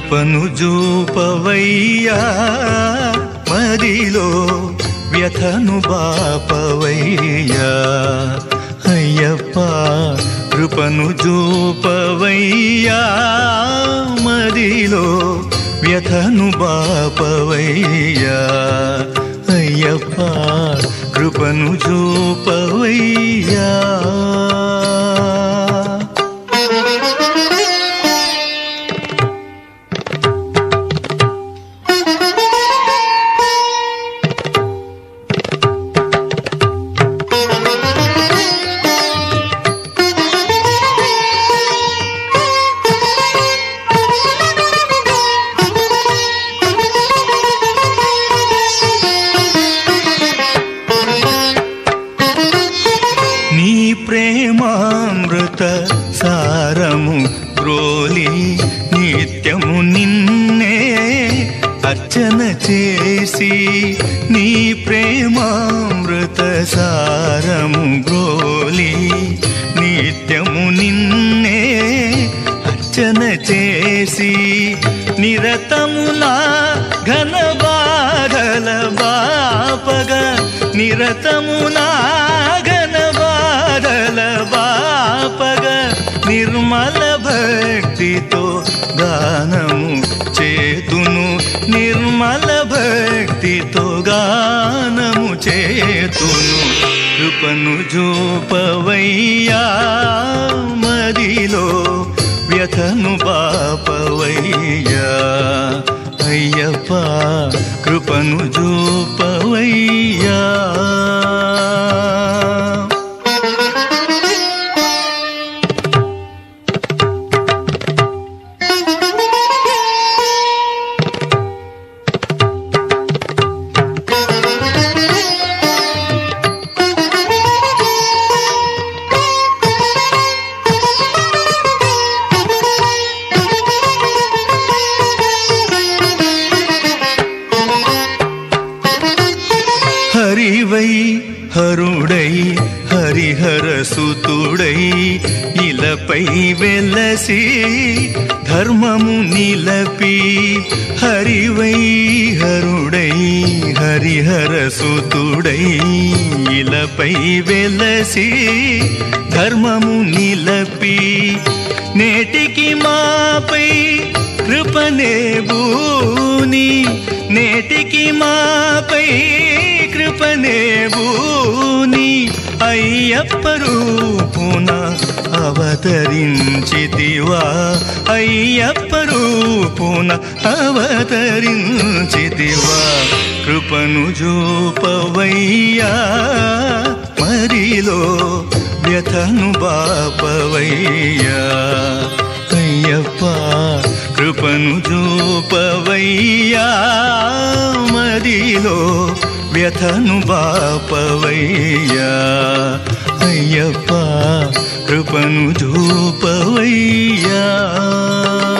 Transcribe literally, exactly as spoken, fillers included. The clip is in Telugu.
కృపను జూపవయ్యా మదిలో వ్యథను బాపవయ్యా అయ్యప్ప కృపను జూపవయ్యా మదిలో వ్యథను బాపవయ్యా అయ్యప్ప కృపను జూపవయ్యా ప్రేమామృత సారము గ్రోలి నిత్యము నిన్నే అర్చన చేసి నీ ప్రేమామృత సారము గ్రోలి నిత్యము నిన్నే అర్చన చేసి నిరతమునా ఘన బాధల బాపగా నిరతమునా నిర్మల భక్తితో గానము చేతును నిర్మల భక్తితో గానము చేతును కృపను జూపవయ్యా మదిలో వ్యథను బాపవయ్యా అయ్యప్ప కృపను జూపవయ్యా హరివై హరుడై హరిహర సుతుడై ఇలపై వెలసి ధర్మము నిలపి హరివై హరుడై హరిహర సుతుడై ఇలపై వెలసి ధర్మము నిలపి నేటికి మాపై కృపనే బూని నేటికి మాపై కృపనే బూని అయ్యప్ప రూపున అవతరించితివా అయ్యప్ప రూపున అవతరించితివా కృపను జూపవయ్యా మదిలో వ్యథను బాపవయ్యా అయ్యప్ప కృపను జూపవయ్యా మదిలో వ్యథను బాపవయ్యా అయ్యప్ప కృపను జూపవయ్యా